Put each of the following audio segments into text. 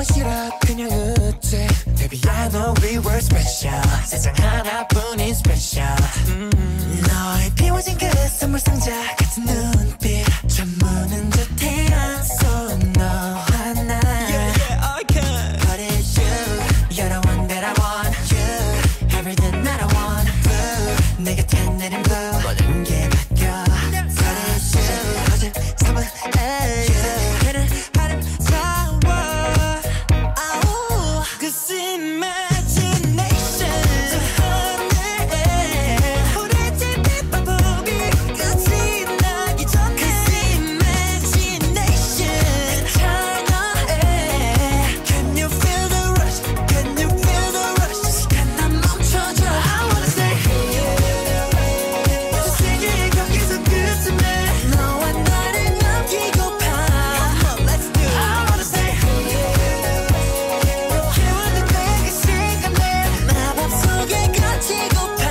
싫어 그냥 웃지 Baby I know we were special 세상 하나뿐인 special 너의 비워진 그 선물 상자 같은 눈빛 전무는 듯해 So no 하나 Yeah I can But it's you You're the one that I want You Everything that I want Blue 내 곁에 내린 blue 모든 게 바뀌어 But it's you 어제 삶은 걔는 아름다워 Cause imagination 저 하늘에 오래된 빛바보이 끝이 나기 전에 Cause imagination eternal Can you feel the rush? Can you feel the rush? 시간 난 멈춰줘 I wanna stay here 저 세계의 거기서 끝에 너와 나를 남기고파 Come on let's do it I wanna stay here 기운은 내게 시간에 마법 속에 갇히고파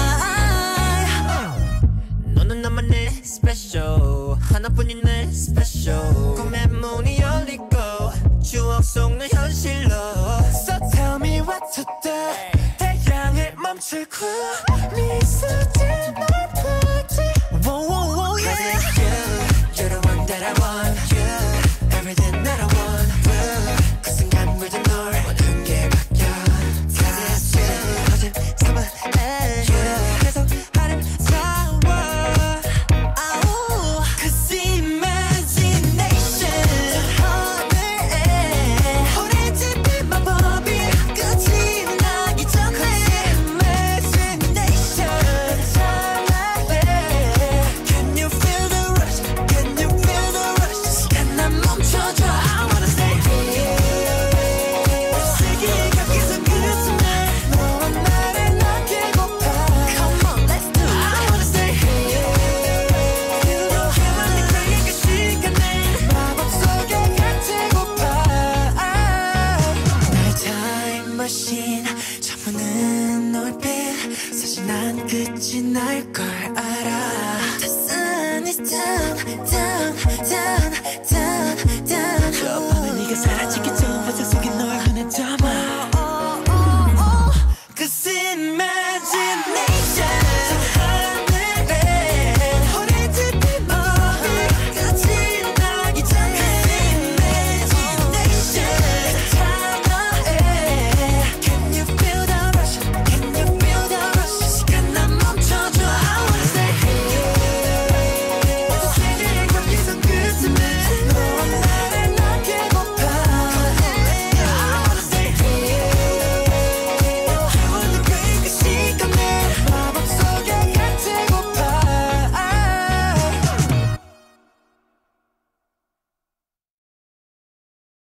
너는 나만의 special 하나뿐인 내 special 꿈의 문이 열리고 추억 속 내 현실로 So tell me what to do 태양을 멈추고 미소짓 날 보지 Whoa whoa whoa yeah Cause it's you You're the one that I want You Everything that I want Blue 그 순간 물든 널 모든 게 바뀌어 Cause it's you 어제 삶은 you 계속 아름다워 Cause imagination 저 하늘에 오래된 빛마법이 끝이 나기 전에 Imagination 찬란해 Can you feel the rush? Can you feel the rush? 시간 난 멈춰줘 I